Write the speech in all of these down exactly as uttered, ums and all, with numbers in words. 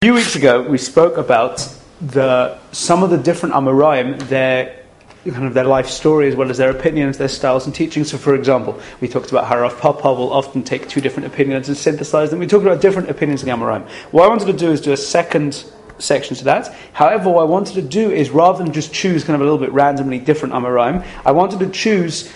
A few weeks ago, we spoke about the some of the different Amoraim, their kind of their life story as well as their opinions, their styles and teachings. So, for example, we talked about how Rav Papa will often take two different opinions and synthesize them. We talked about different opinions in the Amoraim. What I wanted to do is do a second section to that. However, what I wanted to do is, rather than just choose kind of a little bit randomly different Amoraim, I wanted to choose,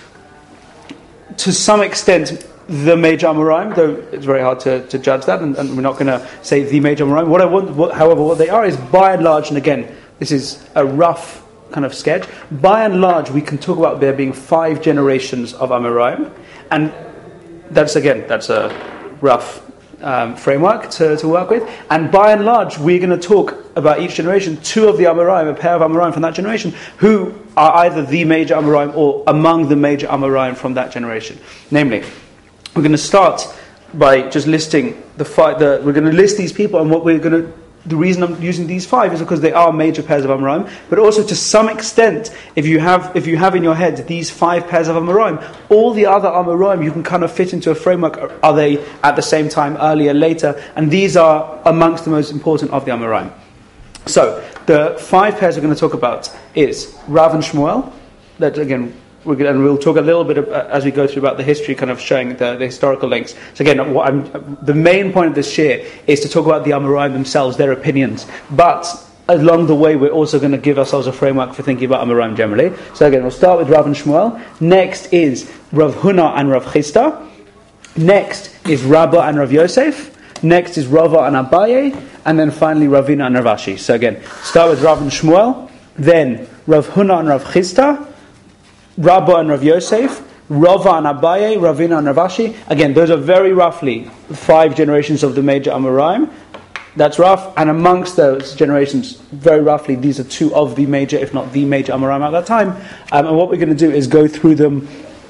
to some extent, the major Amoraim, though it's very hard to, to judge that, and, and we're not going to say the major Amoraim. What I want, what, however, what they are is, by and large, and again, this is a rough kind of sketch, by and large, we can talk about there being five generations of Amoraim, and that's, again, that's a rough um, framework to, to work with, and by and large, we're going to talk about each generation, two of the Amoraim, a pair of Amoraim from that generation, who are either the major Amoraim or among the major Amoraim from that generation. Namely, we're going to start by just listing the five. The, we're going to list these people, and what we're going to. The reason I'm using these five is because they are major pairs of Amoraim, but also to some extent, if you have if you have in your head these five pairs of Amoraim, all the other Amoraim you can kind of fit into a framework. Are they at the same time, earlier, later? And these are amongst the most important of the Amoraim. So the five pairs we're going to talk about is Rav and Shmuel. That again. We're gonna, and we'll talk a little bit about, as we go through about the history, kind of showing the, the historical links. So again, what I'm, the main point of this share is to talk about the Amoraim themselves, their opinions. But along the way, we're also going to give ourselves a framework for thinking about Amoraim generally. So again, we'll start with Rav and Shmuel. Next is Rav Huna and Rav Chisda. Next is Rabba and Rav Yosef. Next is Rava and Abaye. And then finally Ravina and Rav Ashi. So again, start with Rav and Shmuel. Then Rav Huna and Rav Chisda. Rabba and Rav Yosef, Rava and Abaye, Ravina and Rav Ashi. Again, those are very roughly five generations of the major Amoraim. That's rough. And amongst those generations, very roughly, these are two of the major, if not the major Amoraim at that time. Um, and what we're going to do is go through them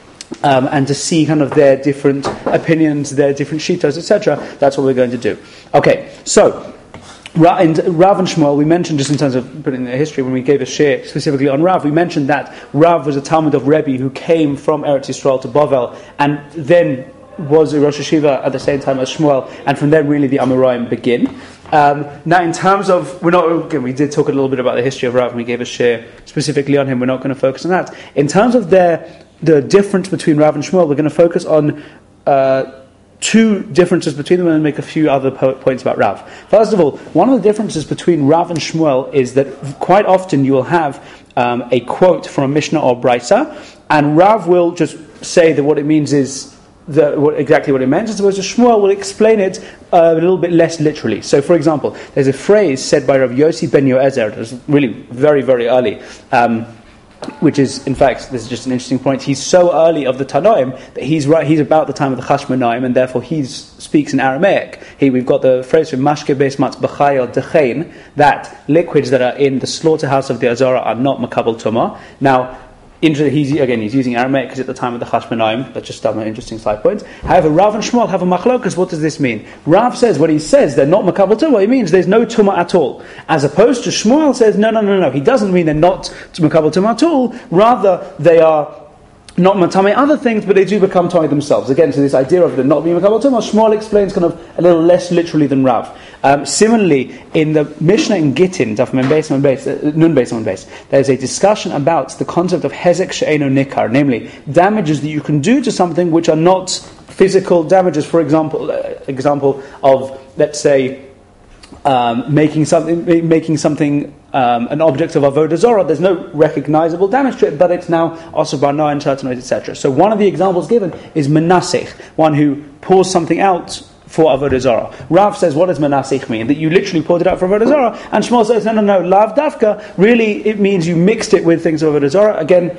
um, and to see kind of their different opinions, their different shitos, et cetera. That's what we're going to do. Okay, so Rav and Shmuel, we mentioned, just in terms of putting in the history, when we gave a share specifically on Rav, we mentioned that Rav was a Talmud of Rebbe who came from Eretz Yisrael to Bavel, and then was a Rosh Hashiva at the same time as Shmuel, and from there really the Amoraim begin. Um, now, in terms of, we're not, again, we did talk a little bit about the history of Rav, and we gave a share specifically on him. We're not going to focus on that. In terms of their the difference between Rav and Shmuel, we're going to focus on Uh, two differences between them and make a few other po- points about Rav. First of all, one of the differences between Rav and Shmuel is that quite often you will have um, a quote from a Mishnah or Brisa, and Rav will just say that what it means is the, what, exactly what it meant, as opposed to Shmuel will explain it uh, a little bit less literally. So, for example, there's a phrase said by Rav Yossi ben Yoezer, it was really very, very early, um, which is, in fact, this is just an interesting point. He's so early of the Tanoim that he's right. He's about the time of the Chashmonaim, and therefore he speaks in Aramaic. He, we've got the phrase from Mashke Beis Matzbachayot Dechein, that liquids that are in the slaughterhouse of the Azara are not Makabel Tumah. Now, he's, again, he's using Aramaic because at the time of the Chashmonaim. That's just an interesting side point. However, Rav and Shmuel have a machlokas. What does this mean? Rav says, when he says they're not Makabel Tumah, he means there's no Tumah at all. As opposed to Shmuel says, no, no, no, no. He doesn't mean they're not Makabel Tumah at all. Rather, they are not matame other things, but they do become tummy themselves. Again, so this idea of the not being makabel tumah, Shmuel explains kind of a little less literally than Rav. Um, similarly, in the Mishnah in Gittin, Daf Mem Beis Nun Beis Nun Beis, there's a discussion about the concept of hezek she'eino nikar, namely damages that you can do to something which are not physical damages. For example, uh, example of, let's say, Um, making something, making something um, an object of avodah zarah. There's no recognizable damage to it, but it's now also barna and shatanoid, et cetera. So one of the examples given is menasich, one who pours something out for avodah zarah. Rav says, what does menasich mean? That you literally poured it out for avodah zarah. And Shmuel says, no, no, no, lav dafka. Really, it means you mixed it with things of avodah zarah. Again,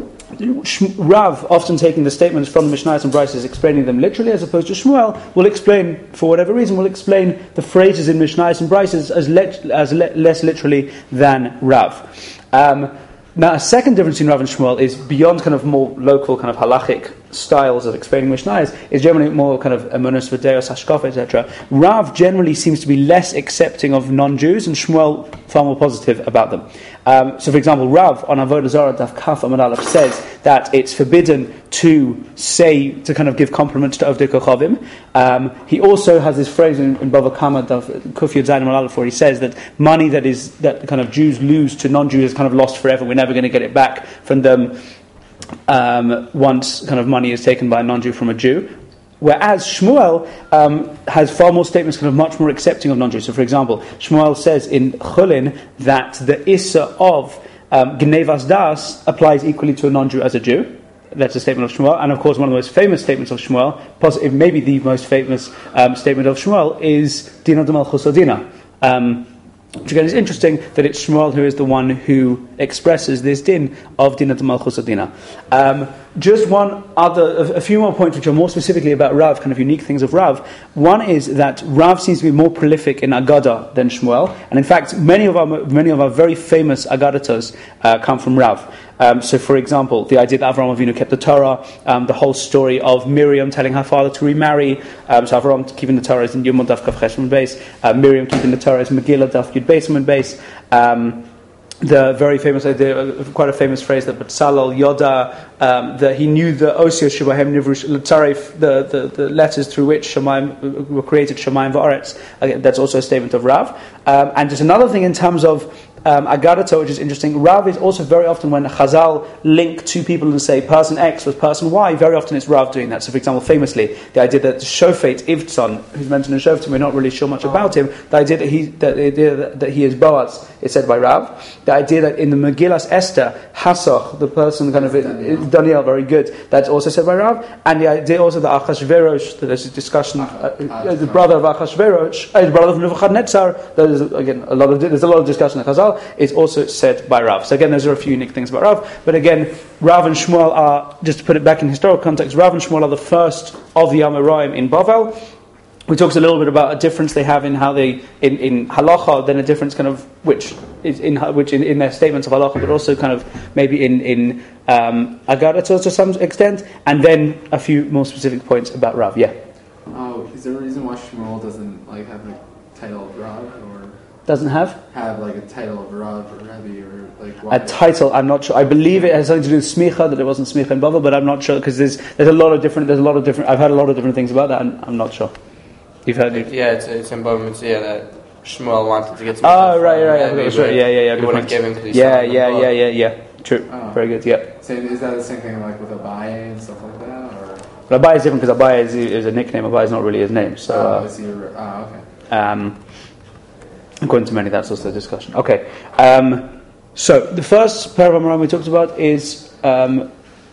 Rav, often taking the statements from the Mishnayos and Brises, explaining them literally, as opposed to Shmuel, will explain, for whatever reason, will explain the phrases in Mishnayos and Brises as, le- as le- less literally than Rav. Um, now, a second difference in Rav and Shmuel is beyond kind of more local kind of halachic styles of explaining Mishnayos is generally more kind of emunus v'deos hashkafa, et cetera. Rav generally seems to be less accepting of non-Jews, and Shmuel far more positive about them. Um, so, for example, Rav on Avodah Zarah Daf Kaf Amud Aleph says that it's forbidden to say, to kind of give compliments to Ovdei Kochavim. Um, he also has this phrase in, in Bava Kama Daf Kuf Yud Zayin Amud Aleph where he says that money that is that kind of Jews lose to non-Jews is kind of lost forever. We're never going to get it back from them um, once kind of money is taken by a non-Jew from a Jew. Whereas Shmuel um, has far more statements, kind of much more accepting of non-Jews. So, for example, Shmuel says in Chulin that the Issa of um, Gnevas Das applies equally to a non-Jew as a Jew. That's a statement of Shmuel. And of course, one of the most famous statements of Shmuel, positive, maybe the most famous um, statement of Shmuel, is Dina de Malchus Odina. Um Which again is interesting that it's Shmuel who is the one who expresses this din of Dina de Malchus Adina. Um, just one other, a, a few more points which are more specifically about Rav, kind of unique things of Rav. One is that Rav seems to be more prolific in Agada than Shmuel, and in fact, many of our many of our very famous Agadatas uh, come from Rav. Um, so, for example, the idea that Avraham Avinu kept the Torah, um, the whole story of Miriam telling her father to remarry. Um, so, Avraham keeping the Torah is in Yom Daf Kav Cheshvan base. Uh, Miriam keeping the Torah is Megillah Daf Yud Beisman base. Um, the very famous idea, quite a famous phrase that B'Tzalel Yoda, um, that he knew the Osios Shebahem Nivrush L'Tzarif, the, the the letters through which Shemaim were created, Shemaim Va'aretz. Again, that's also a statement of Rav. Um, and just another thing in terms of Um, Agadata, which is interesting. Rav is also very often when Chazal link two people and say person X with person Y, very often it's Rav doing that. So, for example, famously, the idea that Shofet Ivtzon, who's mentioned in Shofet, we're not really sure much about him. The idea that he that the idea that, that he is Boaz is said by Rav. The idea that in the Megillas Esther, Hasoch, the person kind of Daniel, Daniel very good, that's also said by Rav. And the idea also that Achashverosh, that there's a discussion, uh, uh, the brother of Achashverosh, uh, the brother of Nebuchadnezzar. There's again a lot of there's a lot of discussion in Chazal. It's also said by Rav. So again, those are a few unique things about Rav. But again, Rav and Shmuel are, just to put it back in historical context, Rav and Shmuel are the first of the Amoraim in Bavel. We talked a little bit about a difference they have in how they, in, in halacha, then a difference kind of, which is in which in, in their statements of halacha, but also kind of maybe in, in um, Agadata to some extent, and then a few more specific points about Rav. Yeah? Oh, is there a reason why Shmuel doesn't like have a title of Rav, or doesn't have have like a title of Rav or Rebbe, or like why? A title? I'm not sure. I believe it has something to do with smicha, that it wasn't smicha in Bavel, but I'm not sure because there's there's a lot of different there's a lot of different. I've heard a lot of different things about that, and I'm not sure. You've heard it? Yeah, it's, it's in Bava Metzia that Shmuel wanted to get some. Oh, right, right, right. Rebbe, right. Yeah, yeah, yeah. He wouldn't give him because yeah, yeah, yeah, yeah, yeah. True. Oh. Very good. Yeah. So is that the same thing like with Abaye and stuff like that, or? But Abaye is different because Abaye is, is a nickname. Abaye is not really his name. So. Oh, uh, is he a, oh okay. Um. According to many, that's also a discussion. Okay, um, so the first pair of Amoraim we talked about is um,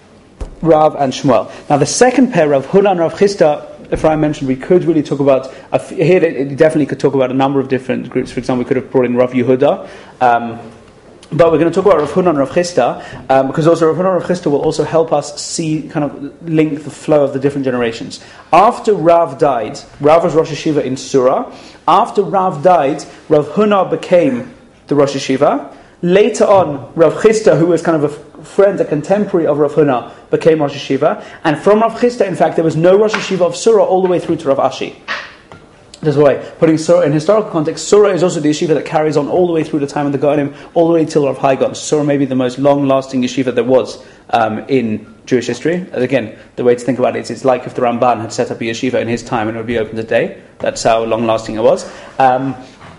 Rav and Shmuel. Now the second pair, Rav Huna and Rav Chisda, if I mentioned, we could really talk about, a f- here it definitely could talk about a number of different groups. For example, we could have brought in Rav Yehuda, um, but we're going to talk about Rav Huna and Rav Chisda, um, because also Rav Huna and Rav Chisda will also help us see, kind of link the flow of the different generations. After Rav died, Rav was Rosh Hashiva in Surah. After Rav died, Rav Huna became the Rosh Hashiva. Later on, Rav Chisda, who was kind of a friend, a contemporary of Rav Huna, became Rosh Hashiva. And from Rav Chisda, in fact, there was no Rosh Hashiva of Surah all the way through to Rav Ashi. That's why, putting Surah in historical context, Surah is also the yeshiva that carries on all the way through the time of the Gaonim, all the way till Rav Haigon. Surah may be the most long-lasting yeshiva there was um, in Jewish history. And again, the way to think about it is it's like if the Ramban had set up a yeshiva in his time and it would be open today. That's how long-lasting it was. Um,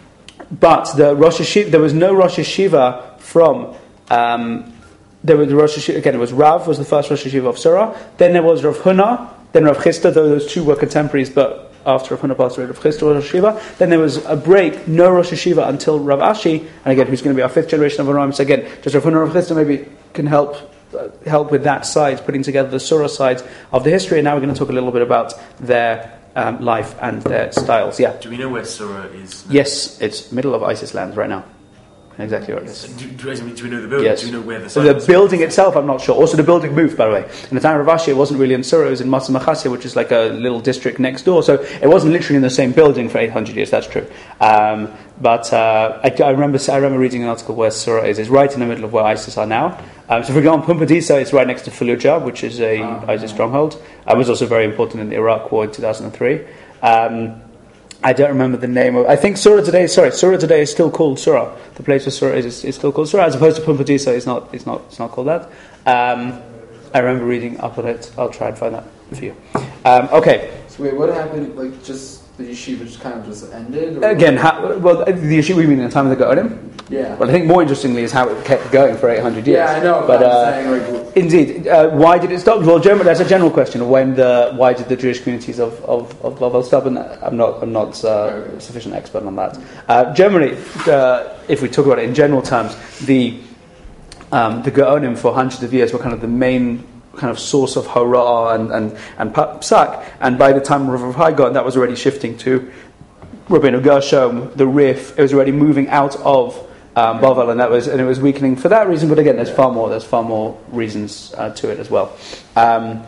but the Rosh Hashiva, there was no Rosh Hashiva from... Um, there was the Rosh Hashiva, again, it was Rav was the first Rosh Hashiva of Surah. Then there was Rav Huna, then Rav Chisda, though those two were contemporaries, but after Rav Huna passed away, Rav Chisda was Rosh Hashiva. Then there was a break, no Rosh Hashiva until Rav Ashi, and again, who's going to be our fifth generation of Amoraim. So again, just Rav Huna and Rav Chisda maybe can help uh, help with that side, putting together the Surah side of the history. And now we're going to talk a little bit about their um, life and their styles. Yeah. Do we know where Surah is now? Yes, it's middle of ISIS lands right now. exactly where it is. Do, do, I mean, do we know the building? Yes. Do we know where the So site the is? building itself, I'm not sure. Also, the building moved, by the way. In the time of Rav Ashi, it wasn't really in Surah, it was in Matzah Machasya, which is like a little district next door. So it wasn't literally in the same building for eight hundred years, that's true. Um, but uh, I, I remember I remember reading an article where Surah is. It's right in the middle of where ISIS are now. Um, so for example, Pumbedisa is right next to Fallujah, which is a Oh, ISIS stronghold. It was also very important in the Iraq war in two thousand three. Um, I don't remember the name of. I think Surah today. Sorry, Surah today is still called Surah. The place where Surah is, is, is still called Surah, as opposed to Pumbedisa is not. It's not. It's not called that. Um, I remember reading up on it. I'll try and find that for you. Um, okay. So wait, what happened? Like, just the yeshiva just kind of just ended? Or Again, how, well, the yeshiva we mean in the time of the Gaonim. yeah. Well, I think more interestingly is how it kept going for eight hundred years. Yeah, I know. But But, uh, I'm saying, like, indeed, uh, why did it stop? Well, generally, that's a general question. When the why did the Jewish communities of of of Bavel stop? And I'm not I'm not uh, Okay. sufficient expert on that. Uh, generally, uh, if we talk about it in general terms, the um, the Gaonim for hundreds of years were kind of the main kind of source of Hora and and and Psak. And by the time of Rav Hai got, that was already shifting to Rabbeinu Gershom, the Rif. It was already moving out of um, Bavel, and that was and it was weakening for that reason. But again, there's far more. There's far more reasons uh, to it as well. Um,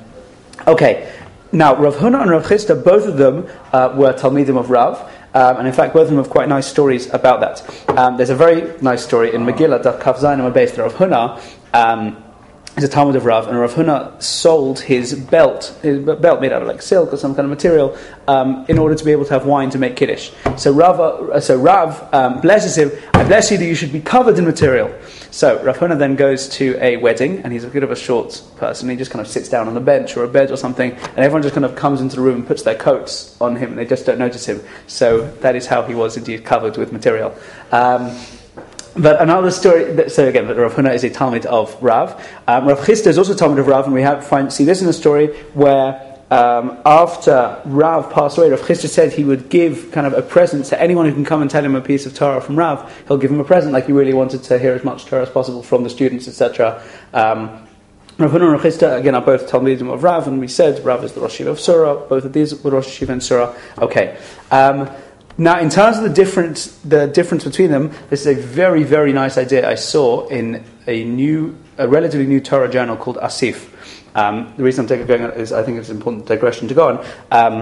okay, now Rav Huna and Rav Chisda, both of them uh, were Talmidim of Rav, um, and in fact, both of them have quite nice stories about that. Um, there's a very nice story in Megillah, Daf Kaf Zayin Amud Beis. Rav Huna um, is a Talmud of Rav, and Rav Huna sold his belt, his belt made out of like silk or some kind of material, um, in order to be able to have wine to make kiddush. So Rav, uh, so Rav um, blesses him. I bless you that you should be covered in material. So Rav Huna then goes to a wedding, and he's a bit of a short person. He just kind of sits down on a bench or a bed or something, and everyone just kind of comes into the room and puts their coats on him, and they just don't notice him. So that is how he was indeed covered with material. Um, But another story, that, so again, Rav Huna is a Talmud of Rav. Um, Rav Chisda is also a Talmud of Rav, and we have find see this in a story where um, after Rav passed away, Rav Chisda said he would give kind of a present to anyone who can come and tell him a piece of Torah from Rav. He'll give him a present, like he really wanted to hear as much Torah as possible from the students, et cetera. Um, Rav Huna and Rav Chisda, again, are both Talmidim of Rav, and we said Rav is the Rosh Yeshiva of Surah. Both of these were Rosh Yeshiva and Surah. Okay. Um, Now, in terms of the difference, the difference between them, this is a very, very nice idea I saw in a new, a relatively new Torah journal called Asif. Um, the reason I'm taking going on is I think it's an important digression to go on. Um,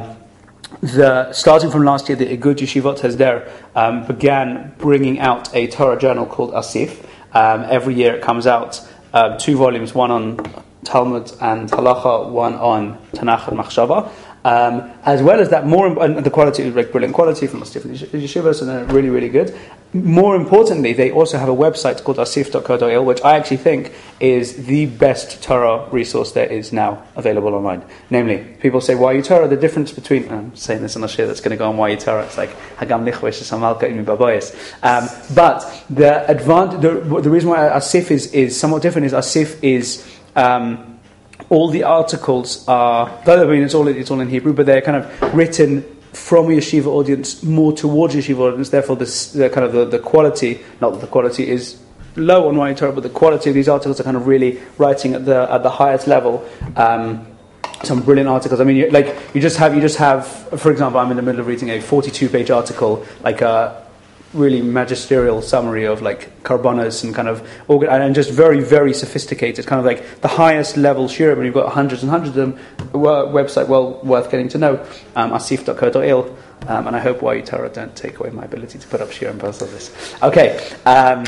the starting from last year, the Igud Yeshivot Hesder um, began bringing out a Torah journal called Asif. Um, every year it comes out, uh, two volumes, one on Talmud and Halacha, one on Tanakh and Machshava. Um, as well as that, more and the quality is like brilliant quality from the different yeshivas, and they're really, really good. More importantly, they also have a website called asif dot co dot il, which I actually think is the best Torah resource there is now available online. Namely, people say, why you Torah? The difference between, I'm saying this on a share that's going to go on why you Torah, it's like, Hagam Lichwesh Samalka Imi Babayas. Um But the advantage, the, the reason why Asif is, is somewhat different is Asif is, um, all the articles are, I mean, it's all it's all in Hebrew, but they're kind of written from a yeshiva audience, more towards yeshiva audience. Therefore, this, the kind of the, the quality, not that the quality is low on Wine Torah, but the quality of these articles are kind of really writing at the at the highest level. Um, some brilliant articles. I mean, you, like you just have you just have, for example, I'm in the middle of reading a forty-two page article, like a really magisterial summary of like carbonas and kind of organ- and just very, very sophisticated, kind of like the highest level shiurim, and you've got hundreds and hundreds of them. Well, website well worth getting to know, um, asif dot co dot il, um, and I hope why you Torah don't take away my ability to put up shiurim posts of this. Okay. Um,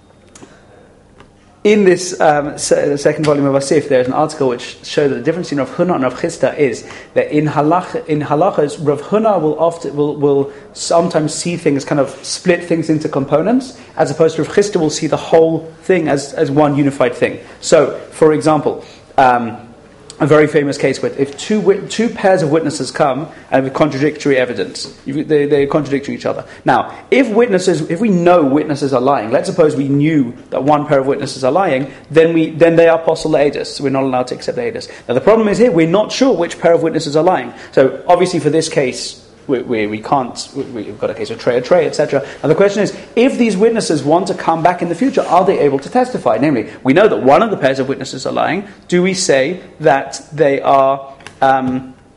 In this um, se- second volume of Asif, there's an article which shows that the difference in Rav Huna and Rav Chisda is that in halach in halachas, Rav Huna will often will, will sometimes see things, kind of split things into components, as opposed to Rav Chisda will see the whole thing as as one unified thing. So, for example, um, a very famous case where if two wit- two pairs of witnesses come and with contradictory evidence, you, they, they're contradicting each other. Now, if witnesses, if we know witnesses are lying, let's suppose we knew that one pair of witnesses are lying, then we then they are apostle edus, so we're not allowed to accept the edus. Now, the problem is here, we're not sure which pair of witnesses are lying. So, obviously, for this case, we, we, we can't, we, we've got a case of Trey or Trey, et cetera. And the question is, if these witnesses want to come back in the future, are they able to testify? Namely, we know that one of the pairs of witnesses are lying. Do we say that they are, um,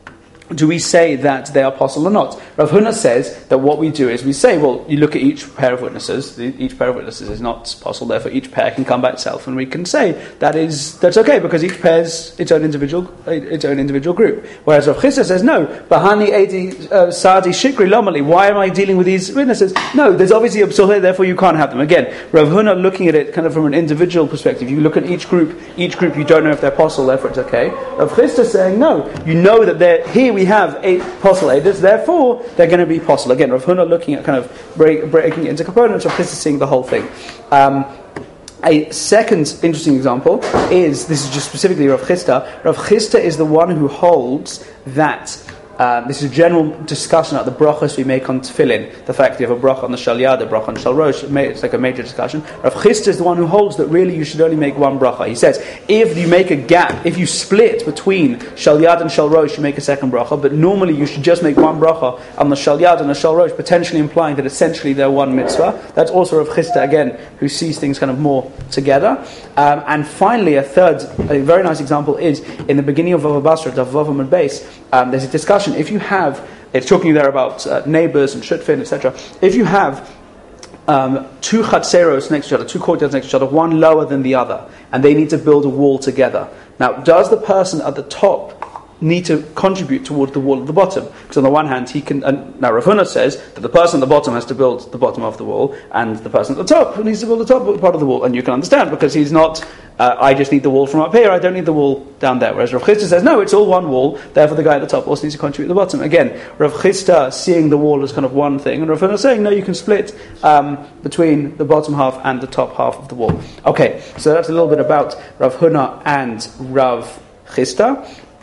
do we say that they are possible or not? Rav Huna says that what we do is we say, well, you look at each pair of witnesses. The, each pair of witnesses is not possible. Therefore, each pair can come by itself, and we can say that is that's okay because each pair's its own individual its own individual group. Whereas Rav Chisda says no. Bahani Edi uh, Sadi Shikri Lomali. Why am I dealing with these witnesses? No, there's obviously a psuleh, therefore you can't have them. Again, Rav Huna looking at it kind of from an individual perspective. You look at each group. Each group you don't know if they're possible, therefore it's okay. Rav Chisda saying no. You know that they're here. We have eight possible edits, therefore they're going to be possible. Again, Rav Huna looking at kind of break, breaking it into components, Rav Chisda seeing the whole thing. Um, a second interesting example is, this is just specifically Rav Chisda. Rav Chisda is the one who holds that Um, this is a general discussion about the brachas we make on tefillin. The fact that you have a bracha on the shal yad, a bracha on shal rosh, it's like a major discussion. Rav Chisda is the one who holds that really you should only make one bracha. He says, if you make a gap, if you split between shal yad and shal rosh, you make a second bracha, but normally you should just make one bracha on the shal yad and the shal rosh, potentially implying that essentially they're one mitzvah. That's also Rav Chisda, again, who sees things kind of more together. Um, and finally, a third, a very nice example is, in the beginning of Bava Basra, Vav Amud Beis, um, there's a discussion. If you have, it's talking there about uh, neighbors and shutfin, et cetera. If you have um, two chatzeros next to each other, two courtyards next to each other, one lower than the other, and they need to build a wall together. Now, does the person at the top need to contribute towards the wall at the bottom? Because on the one hand, he can. And now Rav Huna says that the person at the bottom has to build the bottom of the wall, and the person at the top needs to build the top part of the wall. And you can understand because he's not. Uh, I just need the wall from up here. I don't need the wall down there. Whereas Rav Chisda says no, it's all one wall. Therefore, the guy at the top also needs to contribute at the bottom. Again, Rav Chisda seeing the wall as kind of one thing, and Rav Huna saying no, you can split um, between the bottom half and the top half of the wall. Okay, so that's a little bit about Rav Huna and Rav Chisda.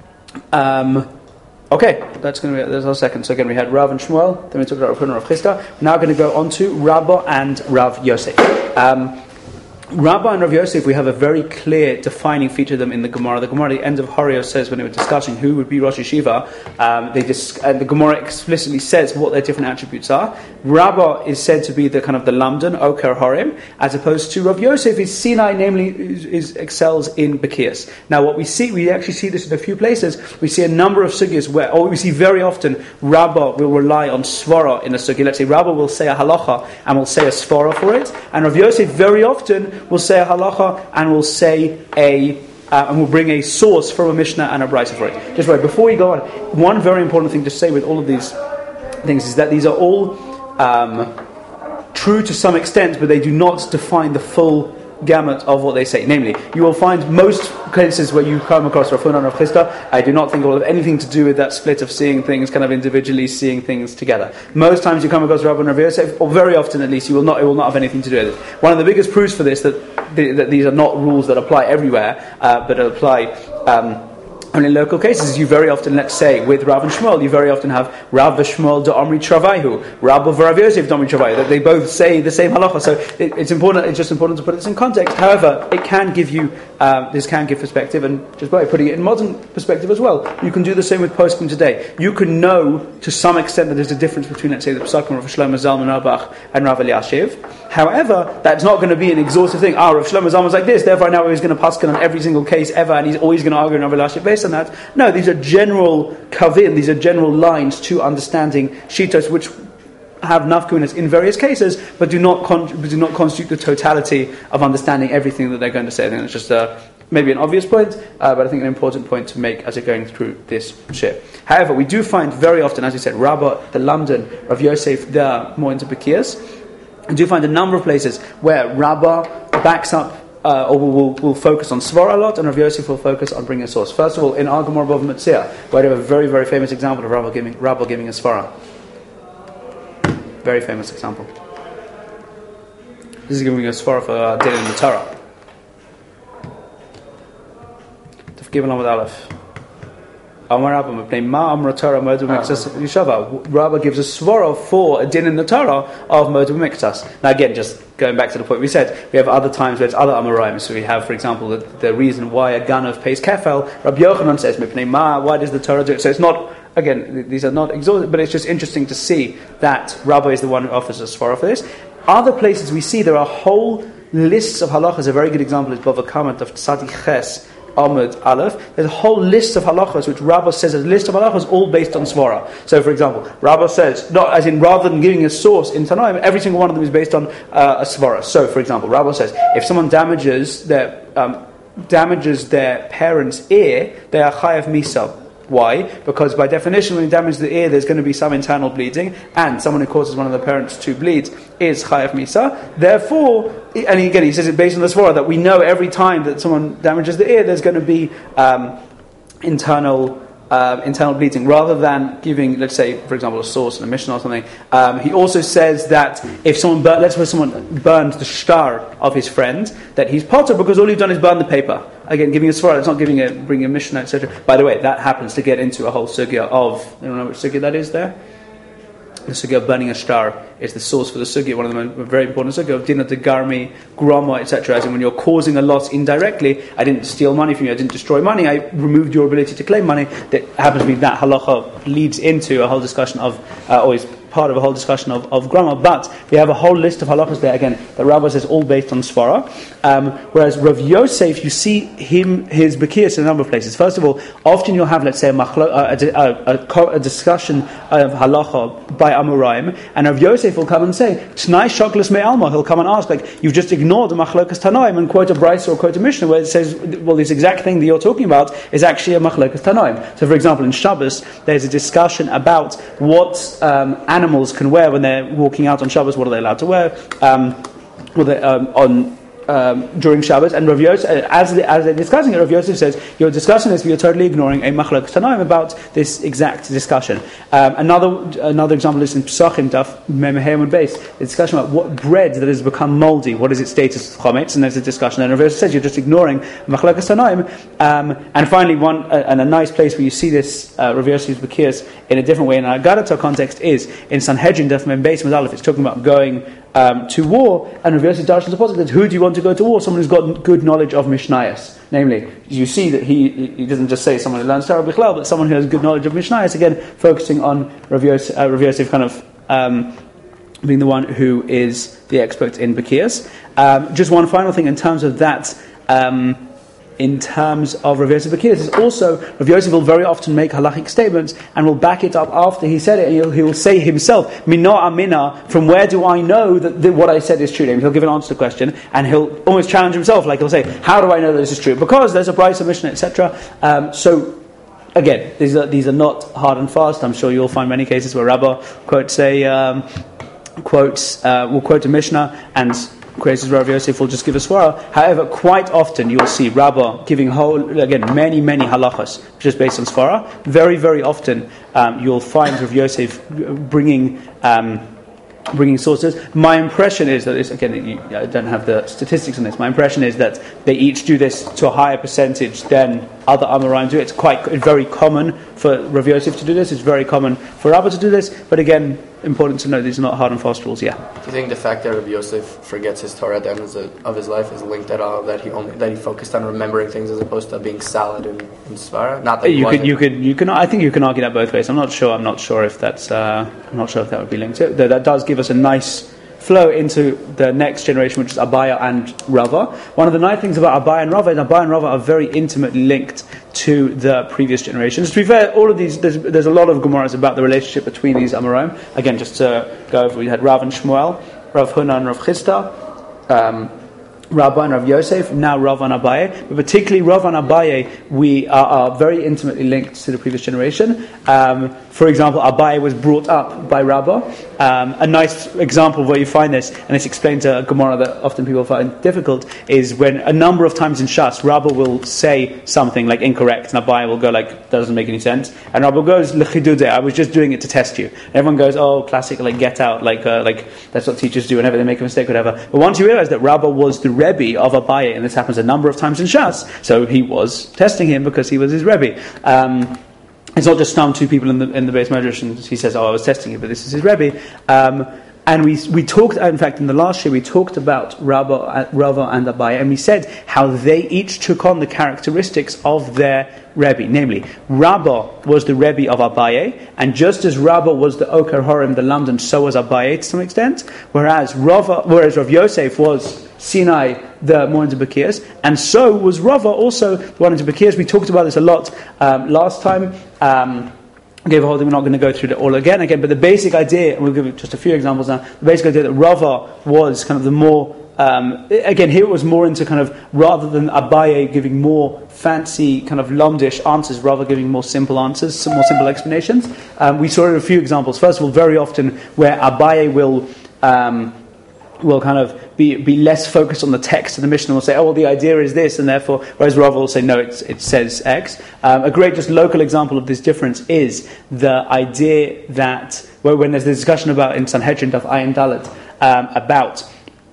Um, okay, that's going to be there's our second. So again, we had Rav and Shmuel. Then we talked about Rav Huna and Rav Chisda. We're now going to go on to Rabbah and Rav Yosef. Um, Rabbah and Rav Yosef, we have a very clear defining feature of them in the Gemara. The Gemara at the end of Harios says, when they were discussing who would be Rosh Yeshiva, um, they dis- and the Gemara explicitly says what their different attributes are. Rabbah is said to be the kind of the Lamdan, Oker Harim, as opposed to Rav Yosef is Sinai, namely is, is excels in Bekias. Now what we see, we actually see this in a few places. We see a number of sugyas where, or we see very often, Rabbah will rely on svara in a sugya. Let's say Rabbah will say a halacha and will say a svara for it, and Rav Yosef very often will say a halacha and will say a uh, and will bring a source from a Mishnah and a Brisa for it. Just right before we go on, one very important thing to say with all of these things is that these are all um, true to some extent, but they do not define the full gamut of what they say. Namely, you will find most cases where you come across Rav Huna and Rav Chisda, I do not think it will have anything to do with that split of seeing things kind of individually, seeing things together. Most times you come across Rav and Rav Yosef, or very often at least, you will not. It will not have anything to do with it. One of the biggest proofs for this that, the, that these are not rules that apply everywhere, uh, but apply. Um, And in local cases, you very often, let's say, with Rav and Shmuel, you very often have Rav Shmuel de Omri Travaihu, Rav of Rav Yosef de Omri Travaihu, that they both say the same halacha. So it, it's important. It's just important to put this in context. However, it can give you uh, this can give perspective, and just by putting it in modern perspective as well, you can do the same with poskim today. You can know to some extent that there's a difference between, let's say, the Pesachim of Rav Shlomo Zalman Auerbach and Rav Eliashiv. However, that's not going to be an exhaustive thing. Ah, oh, Rav Shlomo Zalman was like this, therefore now he's going to paskin on every single case ever, and he's always going to argue on Rav Eliashiv based on that. No, these are general kavim, these are general lines to understanding shitos, which have nafkunas in various cases, but do not con- do not constitute the totality of understanding everything that they're going to say. I think it's just uh, maybe an obvious point, uh, but I think an important point to make as we're going through this shir. However, we do find very often, as we said, Rabbah, the Lamdan, Rav Yosef, they're more into Bekias. We do find a number of places where Rabbah backs up Uh, or we'll, we'll focus on Svara a lot, and Rav Yosef will focus on bringing a source. First of all, in our Gemara Bava Metzia, where we have a very, very famous example of Rabbah giving, Rabbah giving a Svara. Very famous example. This is giving a Svara for uh, Din in the Torah. To forgive along with Aleph. Rabbah gives a svara for a din in the Torah of Moed Miktas. Now again, just going back to the point we said, we have other times where it's other Amoraim. So we have, for example, the, the reason why a Ganav pays Kefel. Rabbi Yochanan says, why does the Torah do it? So it's not, again, these are not exhaustive, but it's just interesting to see that Rabbah is the one who offers a svara for this. Other places we see there are whole lists of halachas. A very good example is Bava Kama of Tzadi Ches, Amud Aleph, there's a whole list of halachas which Rabbah says is a list of halachas all based on svara. So, for example, Rabbah says, not as in rather than giving a source in Tanaim, every single one of them is based on uh, a svara. So, for example, Rabbah says, if someone damages their um, damages their parents' ear, they are chayav misa. Why? Because by definition, when you damage the ear, there's going to be some internal bleeding, and someone who causes one of the parents to bleed is chayav misa. Therefore, and again, he says it based on the svara that we know every time that someone damages the ear, there's going to be um, internal uh, internal bleeding, rather than giving, let's say, for example, a source in a mission or something. Um, he also says that if someone, bur- let's say someone burned the shtar of his friend, that he's potter because all you've done is burn the paper. Again, giving a svara, it's not giving a bringing a mission, et cetera. By the way, that happens to get into a whole sugya of, I don't know which sugya that is there. The sugya of burning a shtar is the source for the sugya, one of the most, very important sugya of dina de garmi, grama, et cetera. As in when you're causing a loss indirectly, I didn't steal money from you, I didn't destroy money, I removed your ability to claim money. That happens to be that halacha leads into a whole discussion of, uh, or is part of a whole discussion of, of grama. But we have a whole list of halachas there, again, the Rabbah says all based on svara. Um, whereas Rav Yosef, you see him, his bekiyas in a number of places. First of all, often you'll have, let's say, a, machlo, uh, a, a, a discussion of halacha by Amoraim, and Rav Yosef will come and say, T'nai shoklas me'alma, he'll come and ask, like, you've just ignored the machlokas tanaim, and quote a brisa or quote a mishnah where it says, well, this exact thing that you're talking about is actually a machlokas tanaim. So, for example, in Shabbos, there's a discussion about what um, animals can wear when they're walking out on Shabbos, what are they allowed to wear, um, well, they, um, on Um, during Shabbos, and Rav Yosef, as, the, as they're discussing it, Rav Yosef says, you're discussing this, but you're totally ignoring a machlok tanaim about this exact discussion. Um, another another example is in Pesachim, Daf Memehayim and Beis, the discussion about what bread that has become moldy, what is its status of chometz, and there's a discussion, and Rav Yosef says, you're just ignoring machlok tanaim. Um, and finally, one uh, and a nice place where you see this, uh, Rav Yosef's Bekiyas in a different way, in an Agadata context, is in Sanhedrin, Daf Mem Beis Mud Aleph. It's talking about going Um, to war, and Rav Yosef Darshan's opposite, who do you want to go to war? Someone who's got good knowledge of Mishnayos. Namely, you see that he he doesn't just say someone who learns Torah Bichlal, but someone who has good knowledge of Mishnayos, again, focusing on Rav Yosef, uh, Rav Yosef kind of um, being the one who is the expert in Bekiyas. Um, just one final thing in terms of that, um, in terms of Rav Yosef Bekiyas, is also Rav Yosef will very often make halachic statements and will back it up after he said it, and he'll, he'll say himself, Mina Amina, from where do I know that the, what I said is true? And he'll give an answer to the question, and he'll almost challenge himself, like he'll say, how do I know that this is true? Because there's a Brisa, Mishnah, et cetera. Um, so, again, these are these are not hard and fast. I'm sure you'll find many cases where Rabbah quotes a um, quotes uh, will quote a Mishnah and Quotes Rav Yosef will just give a svara. However, quite often you'll see Rabbah giving whole again many many halachas just based on svara. Very very often um, you'll find Rav Yosef bringing um, bringing sources. My impression is that this, again, you, I don't have the statistics on this. My impression is that they each do this to a higher percentage than other Amoraim do. It's quite it's very common for Rav Yosef to do this. It's very common for Rabbah to do this. But again, important to know these are not hard and fast rules. Yeah. Do you think the fact that Rav Yosef forgets his Torah at the end of his life is linked at all? That he only that he focused on remembering things as opposed to being solid in, in svara? Not that he you wasn't. could you could you can I think you can argue that both ways. I'm not sure. I'm not sure if that's uh, I'm not sure if that would be linked to it. Though that does give us a nice flow into the next generation, which is Abaya and Rava. One of the nice things about Abaya and Rava is Abaya and Rava are very intimately linked to the previous generations. To be fair, all of these, there's, there's a lot of Gemaras about the relationship between these Amoraim. Again, just to go over, we had Rav and Shmuel, Rav Huna and Rav Chisda, um, Rabbi and Rav Yosef, now Rav and Abaye. But particularly Rav and Abaye, we are, are very intimately linked to the previous generation. Um, for example, Abaye was brought up by Rabbah. Um, a nice example of where you find this, and it's explained to a Gemara that often people find difficult, is when a number of times in Shas, Rabbah will say something like incorrect, and Abaye will go like, that doesn't make any sense. And Rabbah goes, L'chidude, I was just doing it to test you. And everyone goes, oh, classic, like get out, like uh, like that's what teachers do whenever they make a mistake, whatever. But once you realize that Rabbah was the Rebbe of Abaye, and this happens a number of times in Shas, so he was testing him because he was his Rebbe. Um, It's not just some two people in the in the Beis Medrash, and he says, "Oh, I was testing you, but this is his Rebbe." Um, and we we talked, in fact, in the last year, we talked about Rabbah, Rava and Abaye, and we said how they each took on the characteristics of their Rebbe. Namely, Rabbah was the Rebbe of Abaye, and just as Rabbah was the Oker Horim, the London, so was Abaye to some extent. Whereas Rava, whereas Rav Yosef was Sinai the more into Bakiyas, and so was Rava also the one into Bakiyas. We talked about this a lot um, last time. Um, Gave a whole thing, we're not going to go through it all again, again, but the basic idea, and we'll give you just a few examples now, the basic idea that Rava was kind of the more, um, again, here it was more into kind of, rather than Abaye giving more fancy kind of lumdish answers, rather giving more simple answers, some more simple explanations. Um, we saw a few examples. First of all, very often where Abaye will, um, will kind of be be less focused on the text of the Mishnah, will say, oh, well, the idea is this, and therefore, whereas Rav will say, no, it's, it says X. Um, a great just local example of this difference is the idea that, well, when there's the discussion about, in Sanhedrin, Daf Ayin Dalet, um, about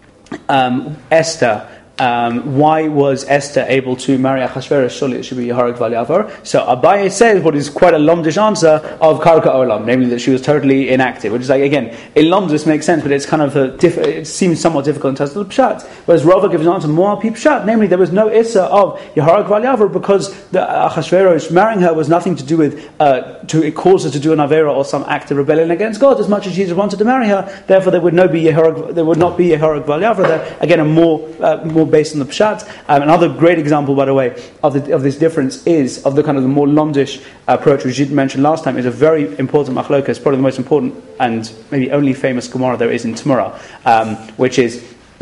um, Esther, Um, why was Esther able to marry Achashverosh? Surely it should be Yehareg Val Yavar. So Abaye says what is quite a lomdish answer of Karka Olam, namely that she was totally inactive. Which is like, again, in lomdish makes sense, but it's kind of a diff- it seems somewhat difficult in terms of the pshat. Whereas Rava gives an answer more al pi pshat, namely there was no issa of Yehareg Val Yavar because the Achashverosh marrying her was nothing to do with uh, to it cause her to do an avera or some act of rebellion against God, as much as Jesus wanted to marry her. Therefore, there would no be Yehareg, there would not be Yehareg Val Yavar there. Again, a more uh, more based on the pshat. Um, another great example, by the way, of the, of this difference is of the kind of the more lomdish approach, which you mentioned last time, is a very important machlokas, probably the most important and maybe only famous Gemara there is in Tmura, um, which is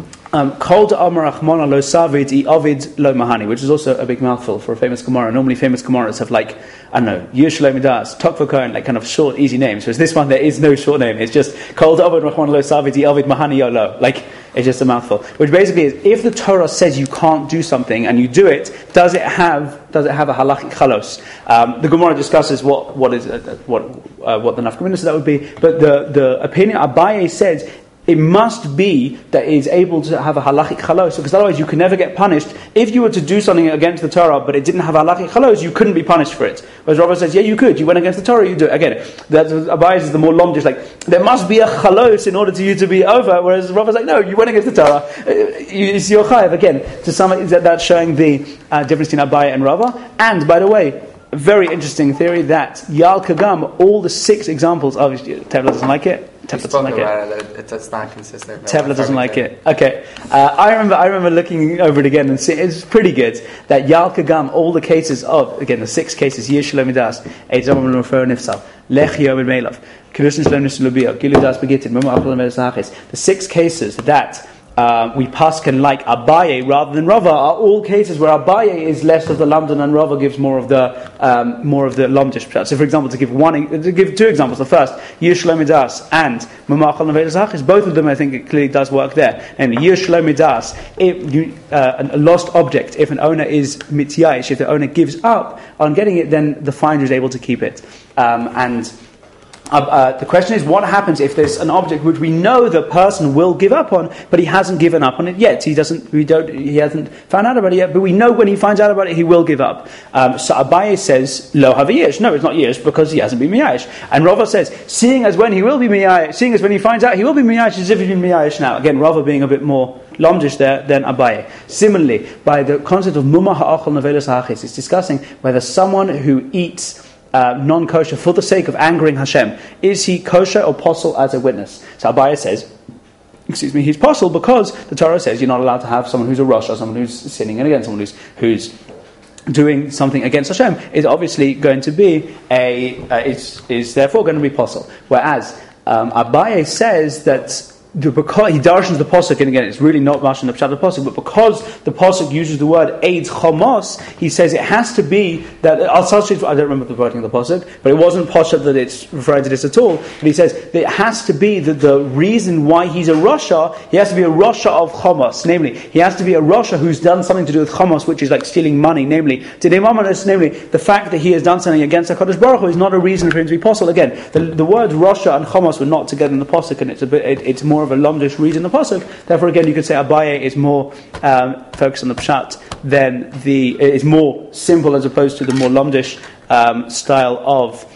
Kol Amar Achmona Lo Savid I Ovid Lo Mahani, which is also a big mouthful for a famous Gemara. Normally, famous Gemaras have like, I don't know, Yushlo Midas, Tokva Kohen, like kind of short, easy names. Whereas this one, there is no short name. It's just Kol Amar Achmona Lo Savid I Ovid Mahani Yolo. Like, it's just a mouthful. Which basically is, if the Torah says you can't do something and you do it, does it have does it have a halachic chalos? Um, the Gemara discusses what what is uh, what uh, what the nafkamina that would be, but the the opinion Abaye says, it must be that it is able to have a halachic chalos, because otherwise you can never get punished. If you were to do something against the Torah, but it didn't have halachic chalos, you couldn't be punished for it. Whereas Rava says, yeah, you could. You went against the Torah, you do it. Again, that's Abaye is the more lomdish, like, there must be a chalos in order to you to be over, whereas Rava's like, no, you went against the Torah. It's your chayav. Again, to some extent, that's showing the uh, difference between Abaye and Rava. And, by the way, a very interesting theory that Yal Kagam, all the six examples, obviously, Tevla doesn't like it. Tevla doesn't like it. it. It's not consistent. Tevla doesn't like it. Okay, uh, I remember. I remember looking over it again and seeing it's pretty good that Yal Kagam, all the cases of again the six cases, Yish Shalom Midas, Eitzam L'Nofer Nifsal, Lech Yom Meilov, Kedushin Shalom Nishon Lubiyah, Gilu Das Begitin, Mum Achol Medes. The six cases that Uh, we paskin like Abaye rather than Rava are all cases where Abaye is less of the Lamdan and Rava gives more of the um, more of the Lamdish pshat. So, for example, to give one, to give two examples. The first, Yishlo Midas and Mamachal Nevedazachis, both of them I think it clearly does work there. And Yishlo Midas, if you, uh, a lost object, if an owner is mityayish, if the owner gives up on getting it, then the finder is able to keep it. Um, and Uh, uh, the question is, what happens if there's an object which we know the person will give up on, but he hasn't given up on it yet? He doesn't. We don't. He hasn't found out about it yet, but we know when he finds out about it, he will give up. Um, so Abaye says, "Lo haviyish." No, it's not yish because he hasn't been miyayish. And Rava says, "Seeing as when he will be miyayish, seeing as when he finds out he will be miyayish, as if he's been miyayish now." Again, Rava being a bit more lomdish there than Abaye. Similarly, by the concept of mumah ha'achol nevelos ha'achis, it's discussing whether someone who eats Uh, non-kosher for the sake of angering Hashem, is he kosher or posel as a witness? So Abaye says, excuse me, he's posel because the Torah says you're not allowed to have someone who's a rosh or someone who's sinning against someone who's who's doing something against Hashem is obviously going to be a uh, is is therefore going to be posel. Whereas um, Abaye says that because he darshans the posuk, and again it's really not much in the pshat of the posuk, but because the posuk uses the word eid chomos, he says it has to be that I don't remember the wording of the posuk, but it wasn't posuk that it's referring to this at all. But he says that it has to be that the reason why he's a rasha, he has to be a rasha of chomos, namely he has to be a rasha who's done something to do with chomos, which is like stealing money, namely tidemamanus, namely the fact that he has done something against HaKadosh Baruch Hu is not a reason for him to be posel. Again, the, the words rasha and chomos were not together in the posuk, and it's a bit it, it's more of a lomdish read in the pasuk. Therefore, again, you could say Abaye is more um, focused on the pshat than the is more simple as opposed to the more lomdish um, style of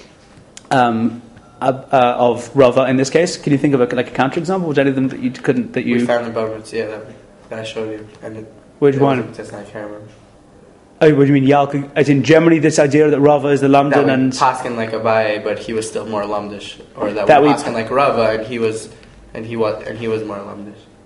um, uh, uh, of Rava in this case. Can you think of a, like a counterexample? Was any of them that you couldn't that you we found the Bavits, yeah, that, that I showed you. And it, which it one? That's not fair. Oh, what do you mean Yalka? As in generally this idea that Rava is the Lamdan that and paskin like Abaye, but he was still more lomdish, or that, that we we paskin like Rava, and he was. And he was, and he was more lamdish.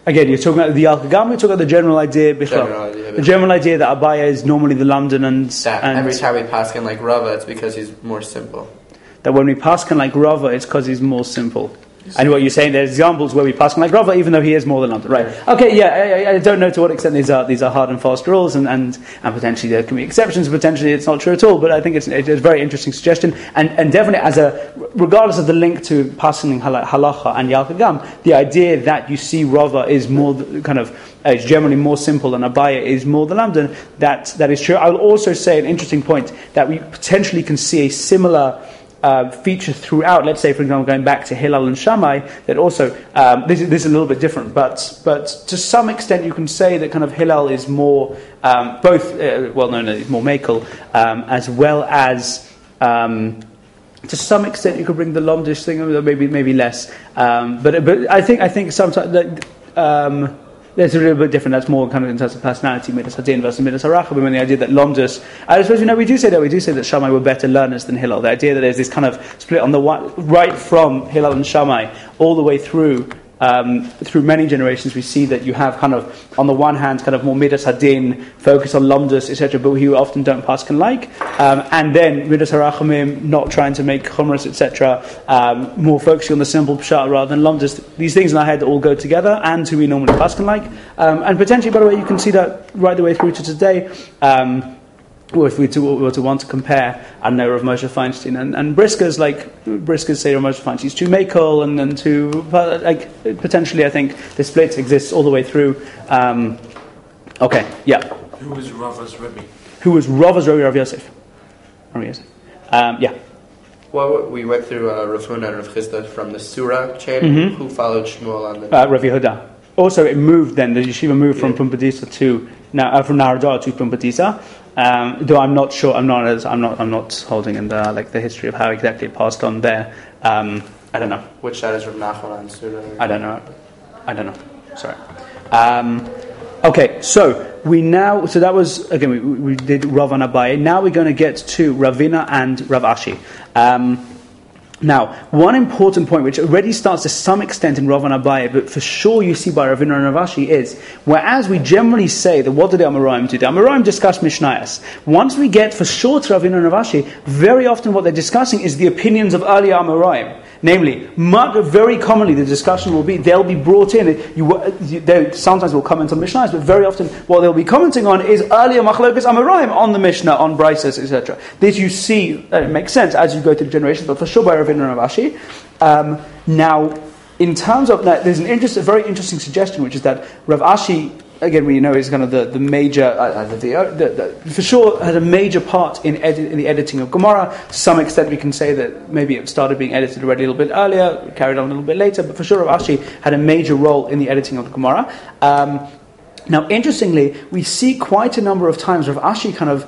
Again, you're talking about the Al-Qagam, you're talking about the general idea, General idea the general idea that Abaya is normally the London and, that and every time we pass in like Rava, it's because he's more simple. that when we pass can like Rava, it's because he's more simple. And what you're saying, there's examples where we pass like Rava, even though he is more than London, right? Okay, yeah, I, I don't know to what extent these are these are hard and fast rules, and, and, and potentially there can be exceptions. Potentially, it's not true at all. But I think it's, it's a very interesting suggestion, and and definitely as a regardless of the link to passing halacha and Yalkagam, the idea that you see Rava is more kind of uh, is generally more simple and Abaya is more than London. That that is true. I will also say an interesting point that we potentially can see a similar Uh, feature throughout. Let's say, for example, going back to Hillel and Shammai, that also um, this, is, this is a little bit different, but but to some extent you can say that kind of Hillel is more um, both uh, well known as more Makel, um, as well as um, to some extent you could bring the Lomdish thing, maybe maybe less, um, but but I think I think sometimes that. Um, That's a little bit different. That's more kind of in terms of personality, Midas Hadin versus Midas Harachabim, and the idea that Lomdus. I suppose you know we do say that we do say that Shammai were better learners than Hillel. The idea that there's this kind of split on the one, right from Hillel and Shammai all the way through um, through many generations. We see that you have kind of on the one hand kind of more Midas Hadin, focus on Lomdus, et cetera, but who often don't paskin like, um, and then Midas Harachamim, not trying to make chumras, et cetera, um, more focusing on the simple pshat rather than Lomdus. These things in our head all go together, and who we normally paskin like, um, and potentially, by the way, you can see that right the way through to today. Um, Or if we to, were to want to compare, I know Rav Moshe Feinstein and, and Brisker's, like Brisker's say Rav Moshe Feinstein's to Makel and then to like potentially, I think the split exists all the way through. Um, okay, yeah. Who was Rava's Rebbe? Who was Rava's Rebbe? Rav Yosef. Rav Yosef. Um, yeah. Well, we went through uh, Rav Huna and Rav Chisda from the Surah chain. Mm-hmm. Who followed Shmuel on the? Uh, Rav Yehuda. Also, it moved then. The yeshiva moved Yeah. from Pumbedisa to now uh, from Nahardar to Pumbedisa. Um, though I'm not sure, I'm not as I'm not I'm not holding in the like the history of how exactly it passed on there. Um, I don't know. Which side is Rav Nachman on Surah? I don't know. I don't know. Sorry. Um, okay, so we now so that was again we, we did Rav and Abaye. Now we're going to get to Ravina and Rav Ashi. Um, Now, one important point, which already starts to some extent in Rav and Abaye, but for sure you see by Ravina and Rav Ashi, is whereas we generally say that what did the Amoraim do? The Amoraim discuss Mishnayos. Once we get for sure to Ravina and Rav Ashi, very often what they're discussing is the opinions of earlier Amoraim. Namely, very commonly the discussion will be, they'll be brought in, you, you, they sometimes will comment on Mishnayos, but very often what they'll be commenting on is earlier Machlokas Amoraim on the Mishnah, on Brises, et cetera. This you see, uh, it makes sense as you go through the generations, but for sure by Ravina and Rav Ashi. Um, now, in terms of that, there's an interest, a very interesting suggestion, which is that Rav Ashi, again, we know is kind of the the major, uh, the, the, the, for sure had a major part in, edit, in the editing of Gemara. To some extent, we can say that maybe it started being edited already a little bit earlier, carried on a little bit later, but for sure Rav Ashi had a major role in the editing of the Gemara. Um, now, interestingly, we see quite a number of times Rav Ashi kind of.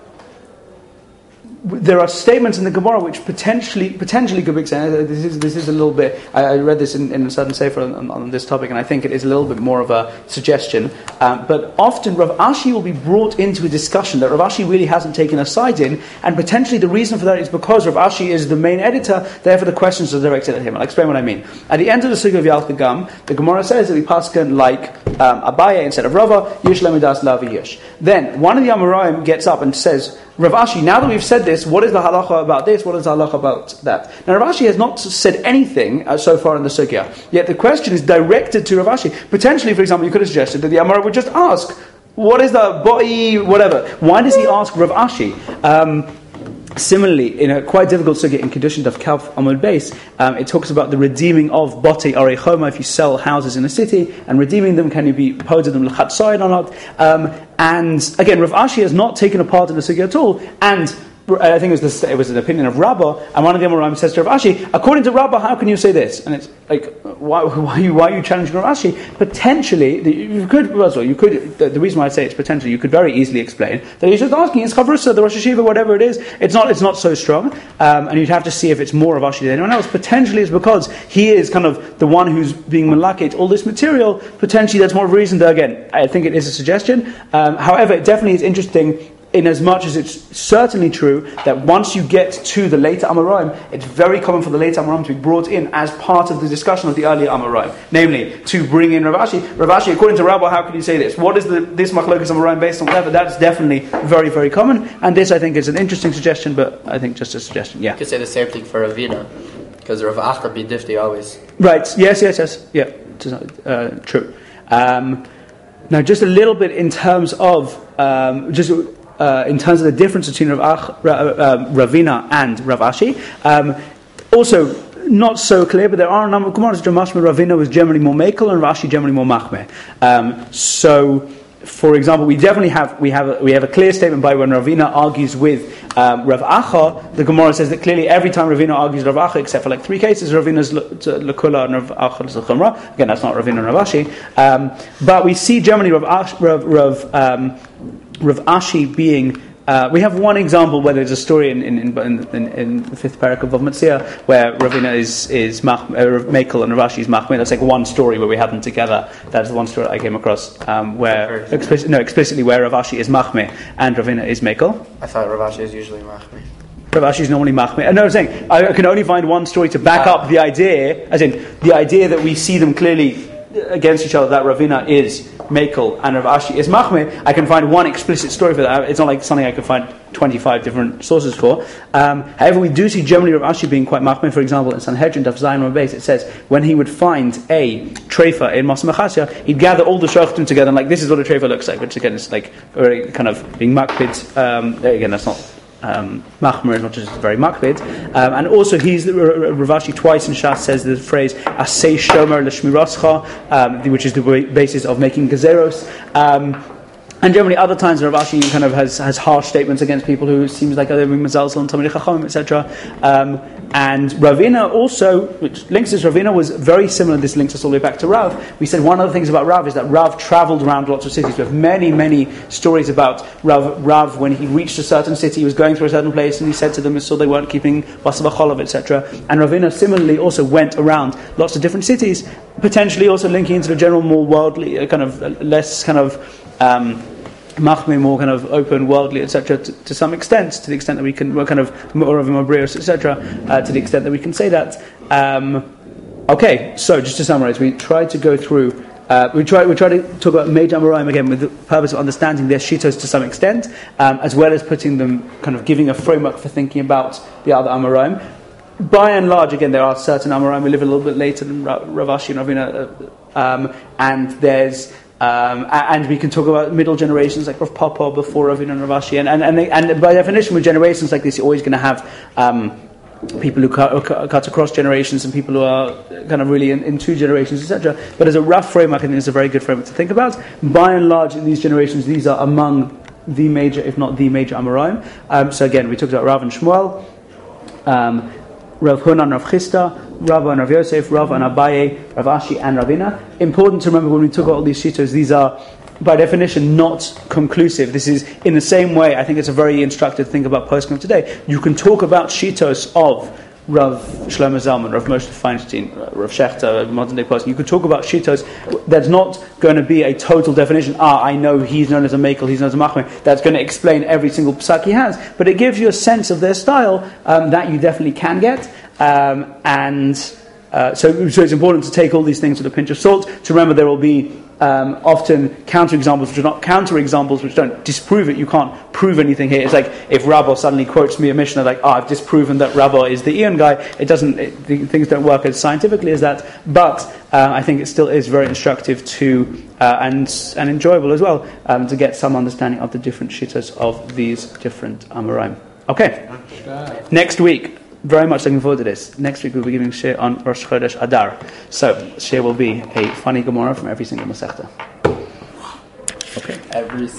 There are statements in the Gemara which potentially potentially could be extended. This is this is a little bit. I, I read this in, in a certain sefer on, on this topic, and I think it is a little bit more of a suggestion. Um, but often Rav Ashi will be brought into a discussion that Rav Ashi really hasn't taken a side in, and potentially the reason for that is because Rav Ashi is the main editor. Therefore, the questions are directed at him. I'll explain what I mean. At the end of the Sugya of Yalkagam, the Gemara says that we paskin like um, Abaye instead of Rava. Yish lemidas lavi yish. Then one of the Amoraim gets up and says, Rav Ashi, now that we've said this, what is the halacha about this? What is the halacha about that? Now, Rav Ashi has not said anything uh, so far in the sugya. Yet the question is directed to Rav Ashi. Potentially, for example, you could have suggested that the Amora would just ask, what is the boi, whatever. Why does he ask Rav Ashi? Um, Similarly, in a quite difficult sugya in Kedushin of Kaf Amud Beis, um, it talks about the redeeming of Botei Arei Choma. If you sell houses in a city and redeeming them, can you be posed them l'chatzayin or not? Um, and again, Rav Ashi has not taken a part in the sugya at all. And I think it was, this, it was an opinion of Rabbah, and one of the Amoraim says to Rav Ashi, according to Rabbah, how can you say this? And it's like, why, why, are, you, why are you challenging Rav Ashi? Potentially, the, you could, well, you could. The, the reason why I say it's potentially, you could very easily explain that he's just asking, it's Chavrusa, the Rosh Hashiva, whatever it is. It's not, it's not so strong, um, and you'd have to see if it's more Rav Ashi than anyone else. Potentially, it's because he is kind of the one who's being malakit all this material. Potentially, that's more of a reason. That again, I think it is a suggestion. Um, however, it definitely is interesting. in as much as it's certainly true that once you get to the later Amoraim, it's very common for the later Amoraim to be brought in as part of the discussion of the earlier Amoraim. Namely, to bring in Rav Ashi. Rav Ashi, according to Rabbi, how can you say this? What is the, this Machlokas Amoraim based on? Whatever. That's definitely very, very common. And this, I think, is an interesting suggestion, but I think just a suggestion. Yeah. You could say the same thing for Ravina, because Rav Acha be difty always. Right. Yes, yes, yes. Yeah. Uh, true. Um, now, just a little bit in terms of um, just uh, in terms of the difference between Rav Ach, Ra, uh, Ravina and Rav Ashi. Um, also, not so clear, but there are a number of Gemaras. Ravina was generally more mekel and Rav Ashi generally more machmeh. Um, so. For example, we definitely have we have a, we have a clear statement by when Ravina argues with um, Rav Acha. The Gemara says that clearly every time Ravina argues with Rav Acha, except for like three cases, Ravina's lekula and Rav Acha's l'chumra. Again, that's not Ravina and Rav Ashi. Um, but we see generally Rav Ash, Rav Rav, um, Rav Ashi being. Uh, we have one example where there's a story in in, in, in, in the fifth parak of Vav Metzia where Ravina is is mach, uh, Mekel and Rav Ashi is Machmeh. That's like one story where we have them together. That's the one story I came across um, where explicit, no explicitly where Rav Ashi is Machmeh and Ravina is Mekel. I thought Rav Ashi is usually Machmeh. Rav Ashi is normally Machmeh. And no, I'm saying I can only find one story to back uh, up the idea, as in the idea that we see them clearly against each other, that Ravina is Mekel and Rav Ashi is Machmeh. I can find one explicit story for that. It's not like something I could find twenty-five different sources for. Um, however, we do see generally Rav Ashi being quite Machmeh. For example, in Sanhedrin Daf Zayin Rav Beis, it says when he would find a treifa in Mas Machasya, he'd gather all the shachtim together and like, this is what a treifa looks like, which again is like very kind of being makpid. Um, again, that's not Um, Machmer is not just very makbid, um, and also he's Rav Ashi twice in Shas says the phrase "Asay shomer l'shmirascha," um, which is the basis of making gezeros. Um, And generally, other times Rav Ashi kind of has, has harsh statements against people who seems like they're being mazalzel and Talmidei Chachamim, et cetera. Um, and Ravina also, which links us, Ravina was very similar. This links us all the way back to Rav. We said one of the things about Rav is that Rav travelled around lots of cities. We have many, many stories about Rav. Rav when he reached a certain city, he was going through a certain place, and he said to them, so they weren't keeping Basar V'Cholov, et cetera. And Ravina similarly also went around lots of different cities, potentially also linking into the general more worldly, uh, kind of uh, less kind of. Um, Machmeh, more kind of open, worldly, et cetera. To, to some extent, to the extent that we can, we're kind of more of a Mabrios, et cetera. Uh, to the extent that we can say that. Um, okay, so just to summarize, we tried to go through. Uh, we try we try to talk about Meid Amoraim again with the purpose of understanding their shitos to some extent, um, as well as putting them, kind of giving a framework for thinking about the other Amoraim. By and large, again, there are certain Amoraim. We live a little bit later than Rav Ashi and Ravina, uh, um, and there's. Um, and we can talk about middle generations like Rav Papa before Ravina and Rav Ashi, and and, and, they, and by definition, with generations like this, you're always going to have um, people who cut, who cut across generations and people who are kind of really in, in two generations, et cetera. But as a rough framework, I think it's a very good framework to think about. By and large, in these generations, these are among the major, if not the major, Amoraim. Um, so again, we talked about Rav and Shmuel, um, Rav Huna and Rav Chisda, Rav and Rav Yosef, Rav and Abaye, Rav Ashi and Ravina. Important to remember when we talk about all these shitos, these are by definition not conclusive. This is in the same way, I think it's a very instructive thing about poskim today. You can talk about shitos of Rav Shlomo Zalman, Rav Moshe Feinstein, Rav Shechter, modern day poskim. You could talk about shitos. That's not going to be a total definition. Ah, I know he's known as a Mekel, he's known as a Machmeh. That's going to explain every single psak he has. But it gives you a sense of their style um, that you definitely can get. Um, and uh, so, so it's important to take all these things with a pinch of salt. To remember, there will be um, often counter examples which are not counter examples, which don't disprove it. You can't prove anything here. It's like if Rabbi suddenly quotes me a Mishnah like, "Oh, I've disproven that Rabbi is the Eon guy." It doesn't. It, the, things don't work as scientifically as that. But uh, I think it still is very instructive to uh, and and enjoyable as well um, to get some understanding of the different shittas of these different Amoraim. Okay, next week. Very much looking forward to this. Next week we'll be giving shir on Rosh Chodesh Adar. So shir will be a funny Gemara from every single Masechta. Okay. Every